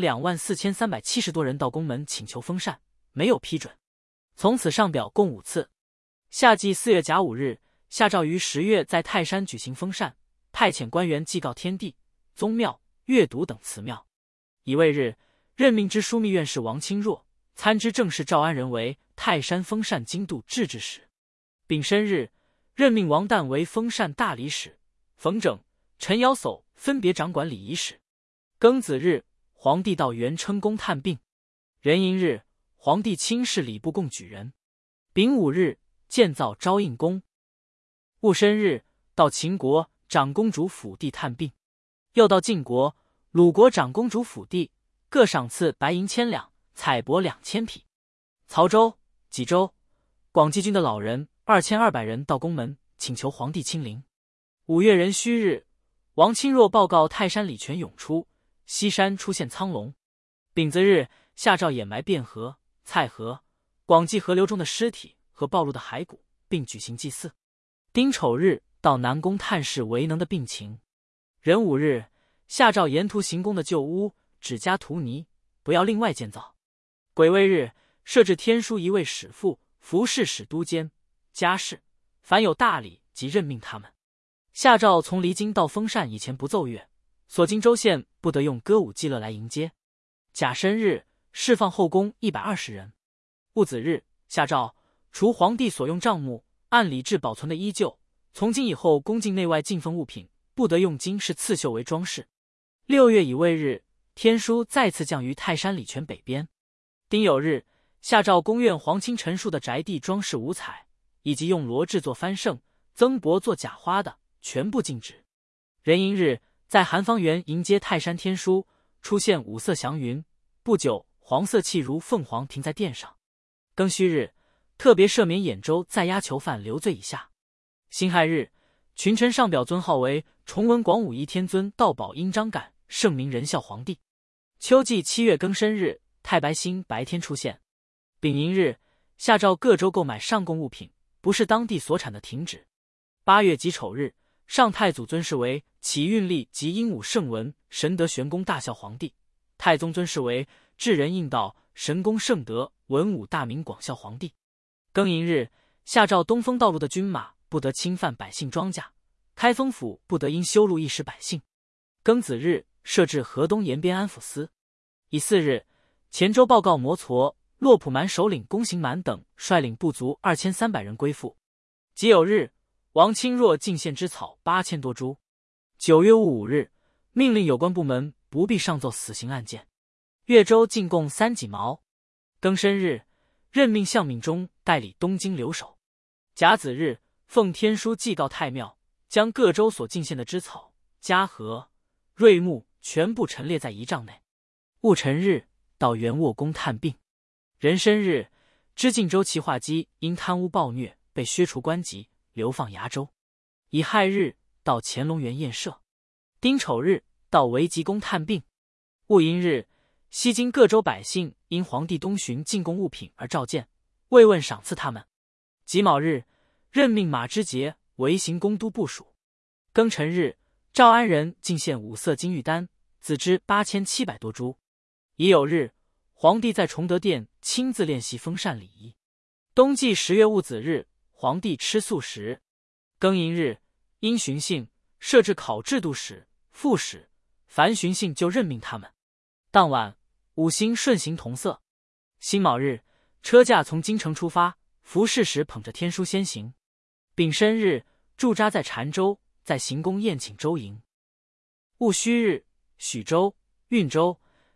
24370多人到宫门请求封禅，没有批准。从此上表共5次。夏季4月甲午日，下诏于10月在泰山举行封禅，派遣官员祭告天地、宗庙、乐渎等祠庙。乙未日，任命之枢密院事王钦若、参知政事赵安仁为泰山封禅京度制置使。丙申日，任命王旦为封禅大理使，冯整、陈尧叟分别掌管礼仪使。庚子日，皇帝到元称宫探病。壬寅日，皇帝亲视礼部贡举人。丙午日，建造昭应宫。戊申日，到秦国长公主府地探病。又到晋国、鲁国长公主府地，各赏赐白银1000两、彩帛2000匹。曹州、济州、广济郡的老人2200人到宫门请求皇帝亲临。5月壬戌日，王钦若报告泰山礼泉涌出，西山出现苍龙。丙子日，下诏掩埋汴河、蔡河、广济河流中的尸体和暴露的骸骨，并举行祭祀。丁丑日，到南宫探视维能的病情。壬午日，下诏沿途行宫的旧屋只加涂泥，不要另外建造。癸未日，设置天书一位使副、服侍使都监、家事，凡有大礼即任命他们。下诏从离京到封禅以前不奏乐，所经州县不得用歌舞伎乐来迎接。甲申日，释放后宫120人。戊子日，下诏除皇帝所用账目按礼制保存的依旧，从今以后宫境内外进奉物品不得用金饰刺绣为装饰。6月乙未日，天书再次降于泰山礼泉北边。丁酉日，下诏宫院皇亲陈述的宅地装饰五彩，以及用罗制作幡圣、增帛做假花的，全部禁止。壬寅日，在韩方园迎接泰山天书，出现5色祥云，不久黄色气如凤凰停在殿上。庚戌日，特别赦免兖州在押囚犯留罪以下。辛亥日，群臣上表尊号为崇文广武一天尊道宝殷张感圣明仁孝皇帝。秋季7月庚申日，太白星白天出现。丙寅日，下诏各州购买上贡物品，不是当地所产的停止。8月己丑日，上太祖尊谥为启运历及鹦鹉圣文神德玄公大孝皇帝，太宗尊谥为至仁应道神功圣德文武大明广孝皇帝。庚寅日，下诏东风道路的军马不得侵犯百姓庄稼，开封府不得因修路役使百姓。庚子日，设置河东延边安抚司。乙巳日，黔州报告摩痤、洛普蛮首领龚行满等率领部族2300人归附。己酉日，王钦若进献之草8000多株。9月戊午日，命令有关部门不必上奏死刑案件。越州进贡3几毛。庚申日，任命向敏中代理东京留守。甲子日，奉天书祭告太庙，将各州所进献的枝草、嘉禾、瑞木全部陈列在仪仗内。戊辰日，到元沃宫探病。壬申日，知晋州齐化基因贪污暴虐被削除官籍，流放崖州。乙亥日，到乾隆园宴社。丁丑日，到维吉宫探病。戊寅日，西京各州百姓因皇帝东巡进贡物品而召见，慰问赏赐他们。己卯日，任命马之节为行宫都部署。庚辰日，赵安仁进献5色金玉丹，子之8700多株。乙酉日，皇帝在崇德殿亲自练习封禅礼仪。冬季10月戊子日，皇帝吃素食。庚寅日，因巡幸，设置考制度使、副使，凡巡幸就任命他们。当晚，五星顺行同色。辛卯日，车驾从京城出发，服侍使捧着天书先行。丙申日，驻扎在澶州，在行宫宴请周营。戊戌日，许州、运州、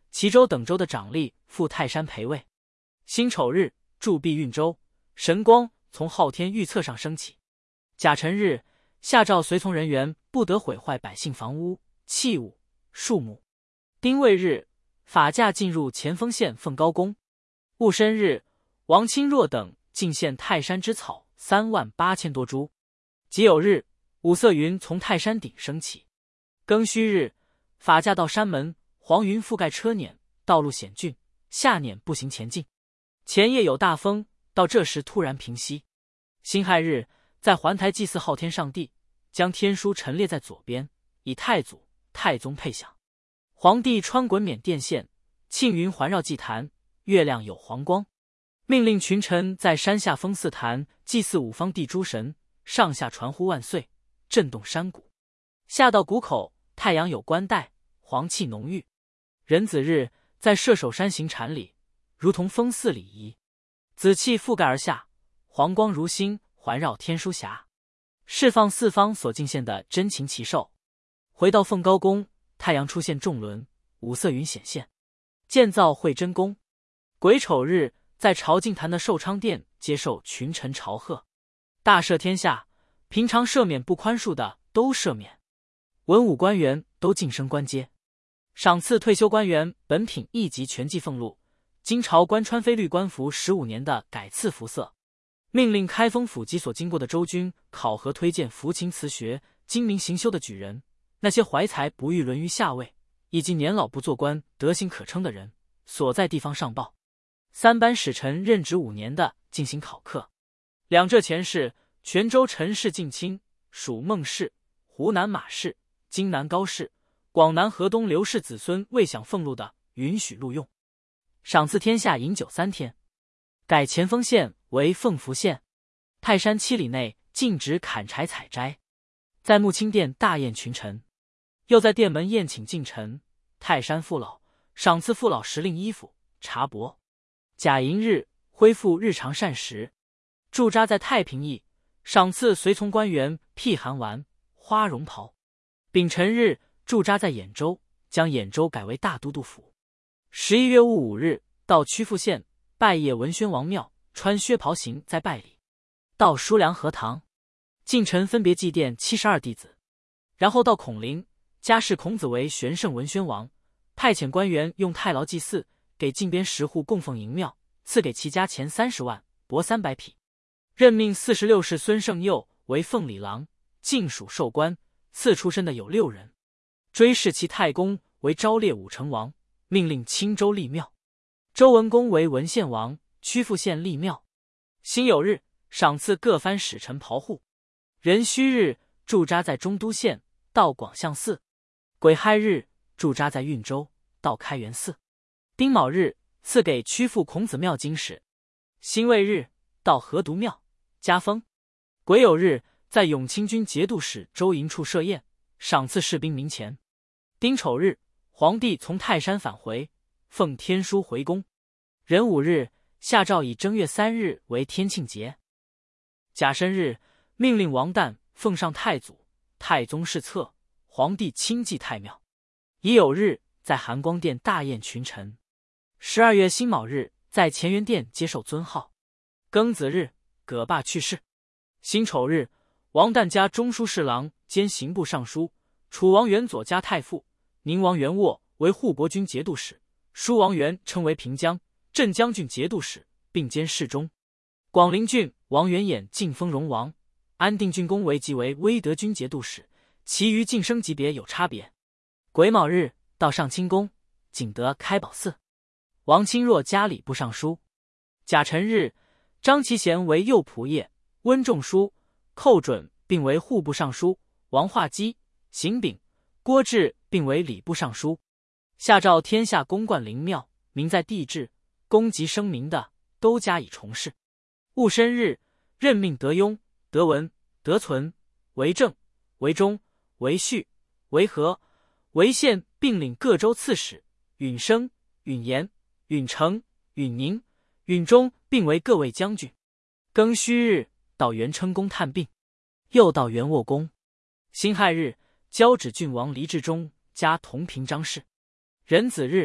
齐州等州的长吏赴泰山陪位。辛丑日，铸币运州，神光从昊天御册上升起。甲辰日，下诏随从人员不得毁坏百姓房屋、器物、树木。丁未日，法驾进入前锋县奉高公。戊申日，王钦若等进献泰山之草38000多株。己酉日，五色云从泰山顶升起。庚戌日，法驾到山门，黄云覆盖车辇，道路险峻，下辇步行前进。前夜有大风，到这时突然平息。辛亥日，在环台祭祀昊天上帝，将天书陈列在左边，以太祖、太宗配享。皇帝穿衮冕殿线，庆云环绕祭坛，月亮有黄光。命令群臣在山下封祀坛祭祀五方地诸神，上下传呼万岁，震动山谷。下到谷口，太阳有冠带，黄气浓郁。壬子日，在射手山行禅礼，如同封祀礼仪。紫气覆盖而下，黄光如星，环绕天书匣，释放四方所进献的真禽奇兽。回到奉高宫，太阳出现重轮，五色云显现，建造会真宫。癸丑日，在朝觐坛的寿昌殿接受群臣朝贺，大赦天下，平常赦免不宽恕的都赦免，文武官员都晋升官阶，赏赐退休官员本品一级全记俸禄，金朝官穿非律官服15年的改赐服色。命令开封府及所经过的州军考核推荐服勤辞学、精明行修的举人，那些怀才不遇沦于下位，以及年老不做官、德行可称的人，所在地方上报。3班使臣任职5年的进行考课。两浙前事，泉州陈氏近亲，属孟氏、湖南马氏、荆南高氏、广南河东刘氏子孙未享俸禄的，允许录用。赏赐天下饮酒3天。改前锋县为凤福县。泰山7里内禁止砍柴采摘。在木清殿大宴群臣，又在殿门宴请近臣。泰山父老，赏赐父老时令衣服、茶帛。甲寅日，恢复日常膳食。驻扎在太平驿，赏赐随从官员辟寒丸、花绒袍。丙辰日，驻扎在兖州，将兖州改为大都督府。11月戊午日，到曲阜县拜谒文宣王庙，穿靴袍行在拜礼。到叔梁河堂，近臣分别祭奠72弟子，然后到孔陵，加谥孔子为玄圣文宣王，派遣官员用太牢祭祀，给近边10户供奉银庙，赐给其家钱30万，帛300匹。任命46世孙圣佑为奉礼郎，进属授官，赐出身的有6人。追谥其太公为昭烈武成王，命令青州立庙。周文公为文献王，曲阜县立庙。辛酉日，赏赐各藩使臣袍户。壬戌日，驻扎在中都县，到广相寺。癸亥日，驻扎在运州，到开元寺。丁卯日，赐给曲阜孔子庙经史。辛未日，到河渎庙，加封。癸酉日，在永清军节度使周营处设宴，赏赐士兵名钱。丁丑日，皇帝从泰山返回，奉天书回宫。壬午日，下诏以正月3日为天庆节。甲申日，命令王旦奉上太祖、太宗侍册，皇帝亲祭太庙。乙酉日，在含光殿大宴群臣。12月辛卯日，在乾元殿接受尊号。庚子日，葛霸去世。辛丑日，王旦加中书侍郎兼刑部尚书，楚王元佐加太傅，宁王元渥为护国军节度使，舒王元称为平江、镇将军节度使，并兼侍中。广陵郡王元衍晋封荣王，安定郡公为即为威德军节度使，其余晋升级别有差别。癸卯日，到上清宫，景德开宝寺。王钦若加礼部尚书。甲辰日，张其贤为右仆射，温仲舒、寇准并为户部尚书，王化基、邢炳、郭志并为礼部尚书。下诏天下宫观陵庙，名在帝制，公及声名的，都加以重视。戊申日，任命德庸、德文、德存为正、为中、为序、为和、为县，并领各州刺史，允升、允言、允成、允宁、允中，并为各卫将军。庚戌日，到元称宫探病，又到元沃宫。辛亥日，交趾郡王黎志忠加同平章事。壬子日，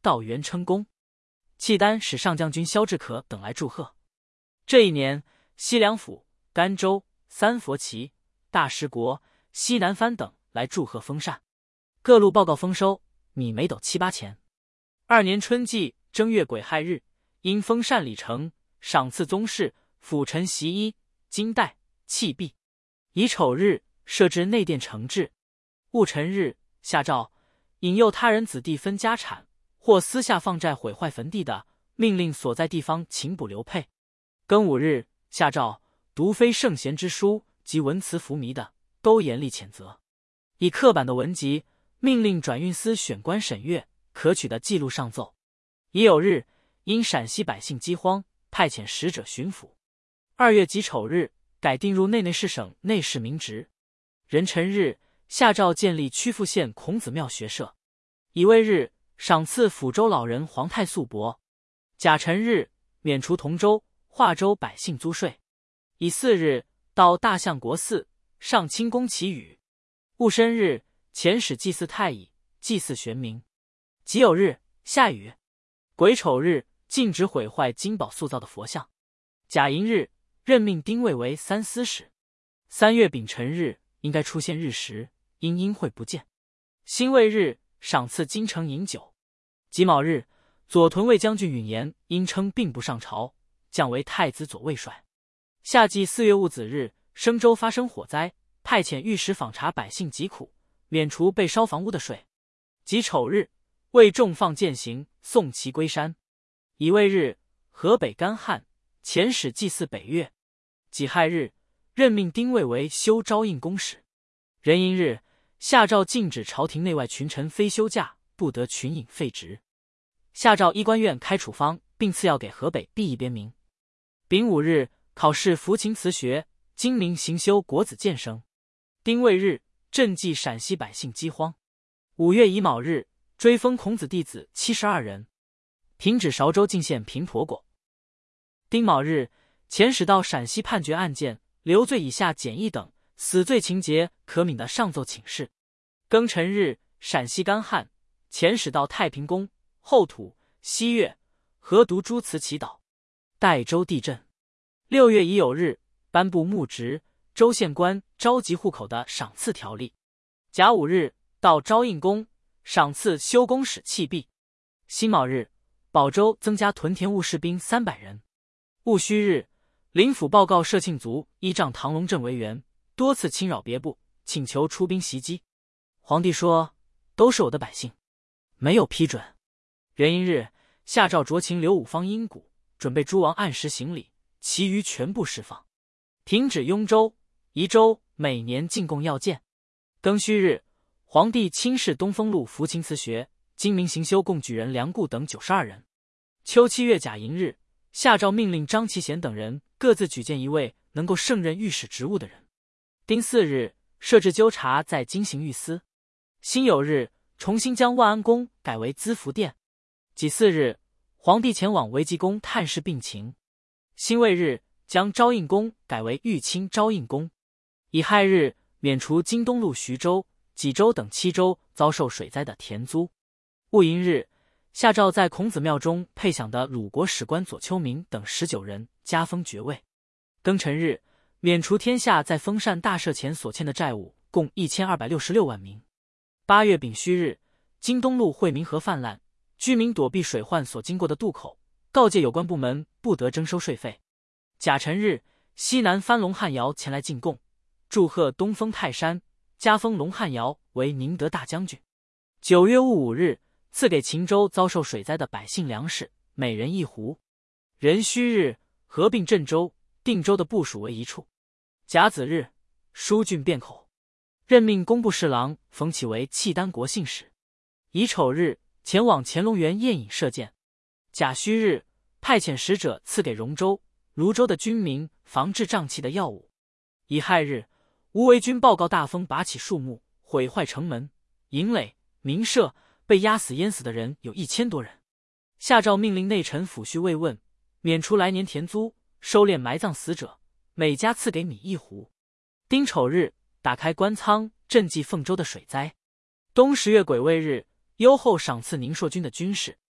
到元称功。契丹使上将军萧志可等来祝贺。这一年，西凉府、甘州、三佛齐、大食国、西南藩等来祝贺封禅，各路报告丰收，米每斗7、8钱。2年春季正月癸亥日，因封禅礼成，赏赐宗室、辅臣袭衣、金带、器璧。乙丑日，设置内殿承制。戊辰日，下诏引诱他人子弟分家产，或私下放债毁坏坟地的，命令所在地方请捕流配。庚午日，下诏读非圣贤之书及文辞浮靡的，都严厉谴责。以刻板的文集，命令转运司选官审阅，可取的记录上奏。乙酉日，因陕西百姓饥荒，派遣使者巡抚。2月己丑日，改定入内侍省内侍名职。壬辰日，下诏建立曲阜县孔子庙学社。乙未日，赏赐抚州老人皇太素帛。甲辰日，免除同州、化州百姓租税。乙巳日，到大相国寺上清宫祈雨。戊申日，遣使祭祀太乙，祭祀玄冥。己酉日，下雨。癸丑日，禁止毁坏金宝塑造的佛像。甲寅日，任命丁未为三司使。3月丙辰日，应该出现日食，因阴晦不见。辛未日，赏赐京城饮酒。己卯日，左屯卫将军允言因称并不上朝，降为太子左卫帅。夏季4月戊子日，升州发生火灾，派遣御史访查百姓疾苦，免除被烧房屋的税。己丑日，为重放践行，送其归山。乙未日，河北干旱，遣使祭祀北岳。己亥日，任命丁未为修昭应公使。壬寅日，下诏禁止朝廷内外群臣非休假不得群饮废职。下诏医官院开处方，并赐药给河北裨益边民。丙午日，考试服勤辞学，今明行修国子监生。丁未日，赈济陕西百姓饥荒。5月乙卯日，追封孔子弟子72人，平指韶州泾县平婆国。丁卯日，遣使到陕西判决案件，留罪以下简易等死罪情节可悯的上奏请示。庚辰日，陕西干旱，遣使到太平宫、后土、西岳、河渎诸祠祈祷。代州地震。6月乙酉日，颁布牧职、州县官召集户口的赏赐条例。甲午日，到昭应宫，赏赐修工使器璧。辛卯日，保州增加屯田务士兵300人。戊戌日，领府报告社庆族依仗唐龙镇为援，多次侵扰别部，请求出兵袭击。皇帝说：“都是我的百姓，没有批准。”壬寅日，下诏酌情留5方阴谷，准备诸王按时行礼，其余全部释放。停止雍州、宜州每年进贡要件。庚戌日，皇帝亲示东风路福勤祠学、今明行修贡举人梁固等92人。秋7月甲寅日，下诏命令张其贤等人各自举荐一位能够胜任御史职务的人。丁巳日，设置纠察在京行御司。辛酉日，重新将万安宫改为资福殿。己巳日，皇帝前往维济宫探视病情。辛未日，将昭应宫改为玉清昭应宫。乙亥日，免除京东路徐州、济州等7州遭受水灾的田租。戊寅日，下诏在孔子庙中配享的鲁国史官左丘明等19人加封爵位。庚辰日，免除天下在封禅大赦前所欠的债务，共1266万名。8月丙戌日，京东路惠民河泛滥，居民躲避水患所经过的渡口，告诫有关部门不得征收税费。甲辰日，西南藩龙汉尧前来进贡，祝贺东封泰山，加封龙汉尧为宁德大将军。9月戊午日，赐给秦州遭受水灾的百姓粮食，每人1斛。壬戌日，合并郑州、定州的部署为一处。甲子日，疏浚汴口，任命工部侍郎冯启为契丹国信使。乙丑日，前往乾隆园宴饮射箭。甲戌日，派遣使者赐给荣州、泸州的军民防治瘴气的药物。乙亥日，吴维军报告大风拔起树木，毁坏城门、营垒、民舍，被压死淹死的人有1000多人。下诏命令内臣抚恤慰问，免除来年田租，收敛埋葬死者，每家赐给米1斛。丁丑日，打开官仓赈济凤州的水灾。冬10月癸未日，优厚赏赐宁朔军的军士。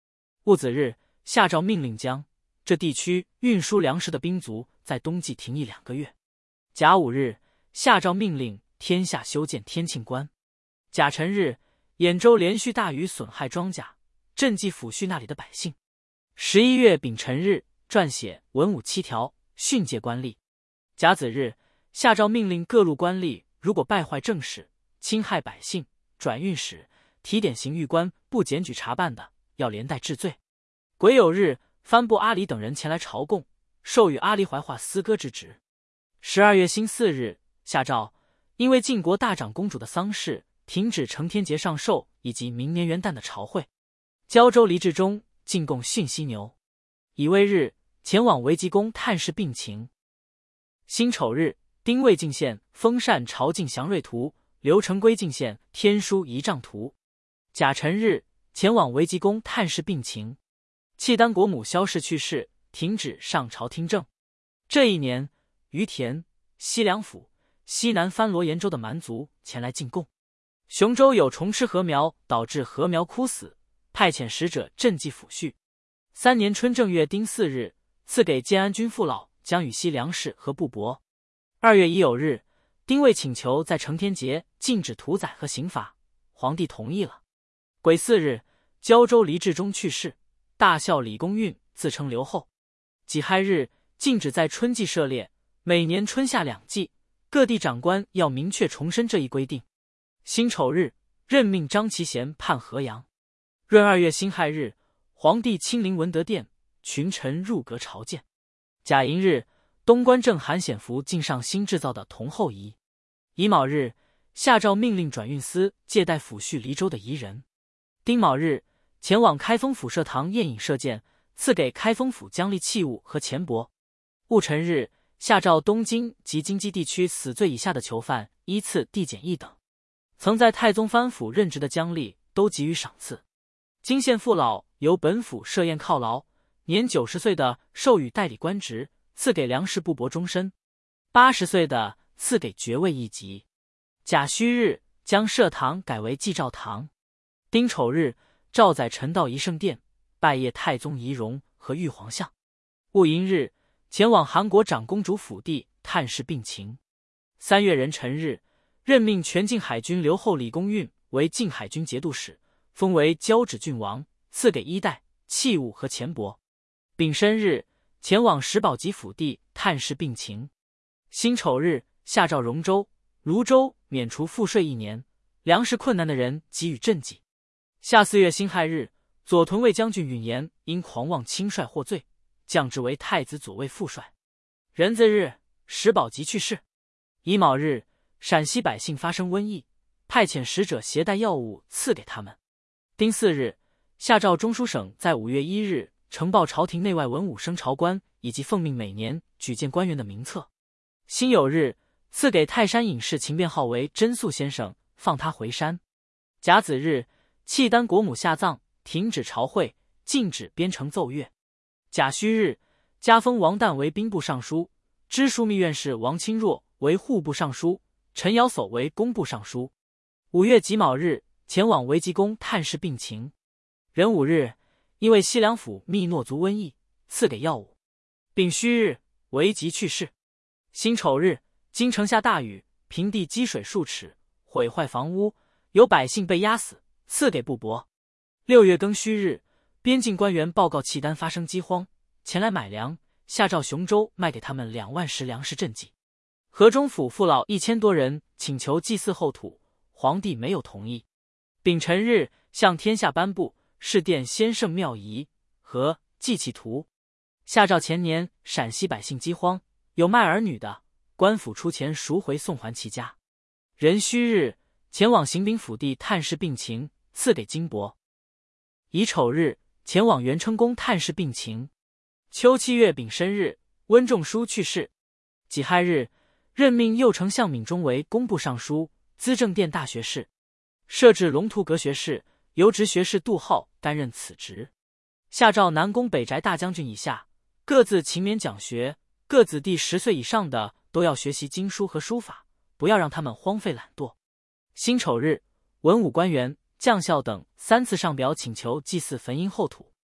戊子日，下诏命令将这地区运输粮食的兵卒在冬季停役2个月。甲午日，下诏命令天下修建天庆观。甲辰日，兖州连续大雨损害庄稼，赈济抚恤那里的百姓。11月丙辰日，撰写文武7条，训诫官吏。甲子日，下诏命令各路官吏，如果败坏政事、侵害百姓、转运使、提点刑狱官不检举查办的，要连带治罪。癸酉日，颁布阿里等人前来朝贡，授予阿里怀化司歌之职。12月辛巳日，下诏因为晋国大长公主的丧事，停止承天节上寿以及明年元旦的朝会。胶州黎治中进贡驯犀牛。乙未日，前往维吉宫探视病情。辛丑日，丁未进献封禅朝觐祥瑞图，刘成规进献天书仪仗图。甲辰日，前往维吉宫探视病情。契丹国母萧氏去世，停止上朝听政。这一年，于田、西凉府、西南番罗延州的蛮族前来进贡。雄州有虫吃禾苗，导致禾苗枯死，派遣使者赈济抚恤。3年春正月丁巳日，赐给建安军父老将与西粮食和布帛。2月乙酉日，丁未请求在承天节禁止屠宰和刑罚，皇帝同意了。癸巳日，胶州黎治中去世，大孝李公运自称刘后。己亥日，禁止在春季射猎，每年春夏2季，各地长官要明确重申这一规定。辛丑日，任命张其贤判河阳。闰2月辛亥日，皇帝亲临文德殿，群臣入阁朝见。甲寅日，东关正韩显福进上新制造的铜后仪。乙卯日，下诏命令转运司借贷抚恤黎州的夷人。丁卯日，前往开封府设堂宴饮射箭，赐给开封府将吏器物和钱帛。戊辰日，下诏东京及京畿地区死罪以下的囚犯依次递减1等。曾在太宗藩府任职的将吏都给予赏赐。京县父老由本府设宴犒劳，年90岁的授予代理官职，赐给粮食布帛终身；80岁的赐给爵位1级。甲戌日，将设堂改为祭诏堂。丁丑日，诏载臣到仪圣殿，拜谒太宗仪容和玉皇像。戊寅日，前往韩国长公主府邸探视病情。3月壬辰日，任命全境海军留后李公运为靖海军节度使，封为交趾郡王，赐给衣带、器物和钱帛。丙申日，前往石宝吉府邸探视病情。辛丑日，下诏荣州、泸州免除赋税1年，粮食困难的人给予赈济。夏4月辛亥日，左屯卫将军允言因狂妄轻率获罪，降职为太子左卫副帅。壬子日，石宝吉去世。乙卯日，陕西百姓发生瘟疫，派遣使者携带药物赐给他们。丁巳日，下诏中书省在5月1日呈报朝廷内外文武升朝官以及奉命每年举荐官员的名册。辛酉日，赐给泰山隐士秦变号为真肃先生，放他回山。甲子日，契丹国母下葬，停止朝会，禁止编成奏乐。甲戌日，加封王旦为兵部尚书，知枢密院事王钦若为户部尚书，陈尧叟为工部尚书。5月己卯日，前往维吉宫探视病情。壬午日，因为西凉府密诺族瘟疫，赐给药物。丙戌日，维吉去世。辛丑日，京城下大雨，平地积水数尺，毁坏房屋，有百姓被压死，赐给布帛。6月庚戌日，边境官员报告契丹发生饥荒，前来买粮，下诏雄州卖给他们2万石粮食赈济。河中府父老1000多人请求祭祀后土，皇帝没有同意。丙辰日，向天下颁布示殿先圣庙仪和祭器图。下诏前年陕西百姓饥荒，有卖儿女的，官府出钱赎回送还其家。壬戌日，前往刑兵府邸探视病情，赐给金帛。乙丑日，前往元成宫探视病情。秋7月丙申日，温仲舒去世。己亥日，任命右丞相闵中为工部尚书、资政殿大学士，设置龙图阁学士，由直学士杜浩担任此职。下诏南宫北宅大将军以下，各自勤勉讲学，各子弟10岁以上的都要学习经书和书法，不要让他们荒废懒惰。辛丑日，文武官员、将校等3次上表请求祭祀坟茔后土。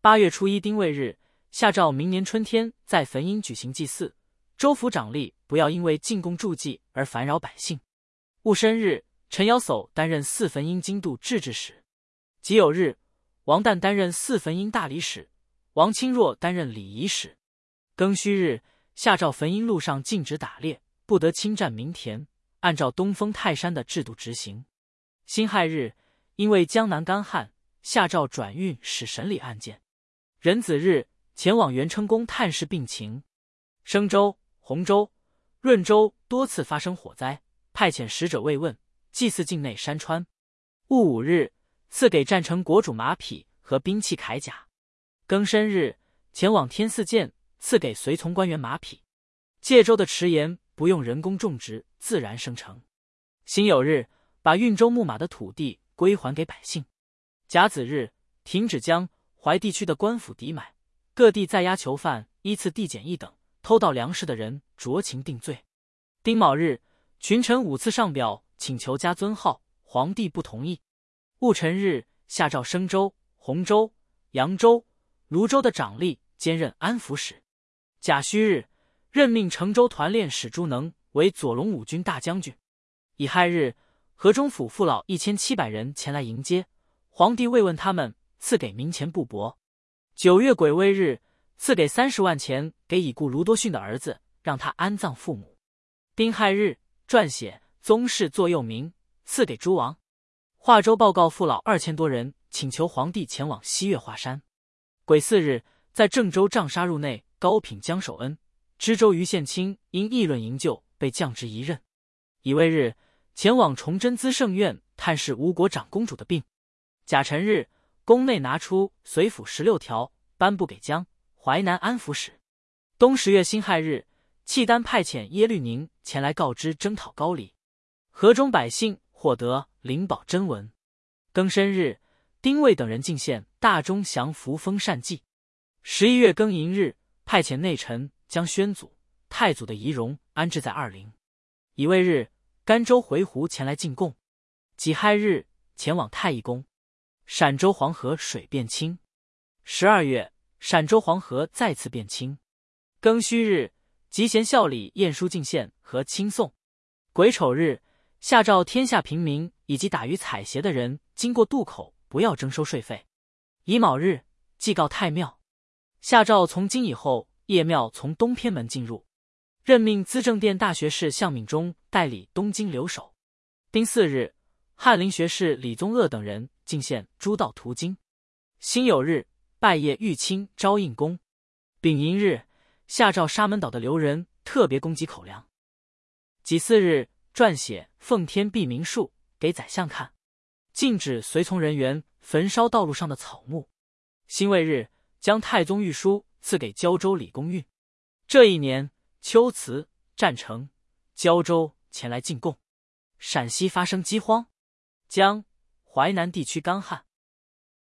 8月初1丁未日，下诏明年春天在汾阴举行祭祀，州府长吏不要因为进贡助祭而烦扰百姓。戊申日，陈尧叟担任4汾阴京度制置使。己酉日，王旦担任4汾阴大理使，王钦若担任礼仪使。庚戌日，下诏汾阴路上禁止打猎，不得侵占民田，按照东封泰山的制度执行。辛亥日，因为江南干旱，下诏转运使审理案件。壬子日，前往元成宫探视病情。升州、洪州、润州多次发生火灾，派遣使者慰问，祭祀境内山川。戊午日，赐给战城国主马匹和兵器铠甲。庚申日，前往天寺见，赐给随从官员马匹。界州的池盐不用人工种植，自然生成。辛酉日，把运州牧马的土地归还给百姓。甲子日，停止江淮地区的官府抵买，各地在押囚犯依次递减1等，偷盗粮食的人酌情定罪。丁卯日，群臣5次上表请求加尊号，皇帝不同意。戊辰日，下诏升州、洪州、扬州、泸州的长吏兼任安抚使。甲戌日，任命成州团练使朱能为左龙武军大将军。乙亥日，河中府父老1700人前来迎接，皇帝慰问他们，赐给民钱布帛。9月癸未日，赐给30万钱给已故卢多逊的儿子，让他安葬父母。丁亥日，撰写宗室座右铭，赐给诸王。华州报告父老2000多人，请求皇帝前往西岳华山。癸巳日，在郑州杖杀入内高品江守恩、知州于献卿因议论营救被降职一任。乙未日，前往崇祯资圣院探视吴国长公主的病。甲辰日，宫内拿出随府16条，颁布给江淮南安抚使。冬10月辛亥日，契丹派遣耶律宁前来告知征讨高丽，河中百姓获得灵宝真文。庚申日，丁未等人进献大中祥符封禅祭。11月庚寅日，派遣内臣将宣祖、太祖的遗容安置在二陵。乙未日，甘州回鹘前来进贡。己亥日，前往太义宫。陕州黄河水变清。12月，陕州黄河再次变清。庚戌日，集贤孝礼晏殊进献和亲送。癸丑日，下诏天下平民以及打鱼采撷的人，经过渡口不要征收税费。乙卯日，祭告太庙。下诏从今以后，夜庙从东偏门进入。任命资政殿大学士向敏中代理东京留守。丁巳日，翰林学士李宗鄂等人进献诸道途经。辛酉日，拜谒玉清昭应公。丙寅日，下诏沙门岛的刘人特别供给口粮。己巳日，撰写奉天庇民术给宰相看，禁止随从人员焚烧道路上的草木。辛未日，将太宗御书赐给胶州李公运。这一年，秋辞、占城、胶州前来进贡。陕西发生饥荒，江淮南地区干旱。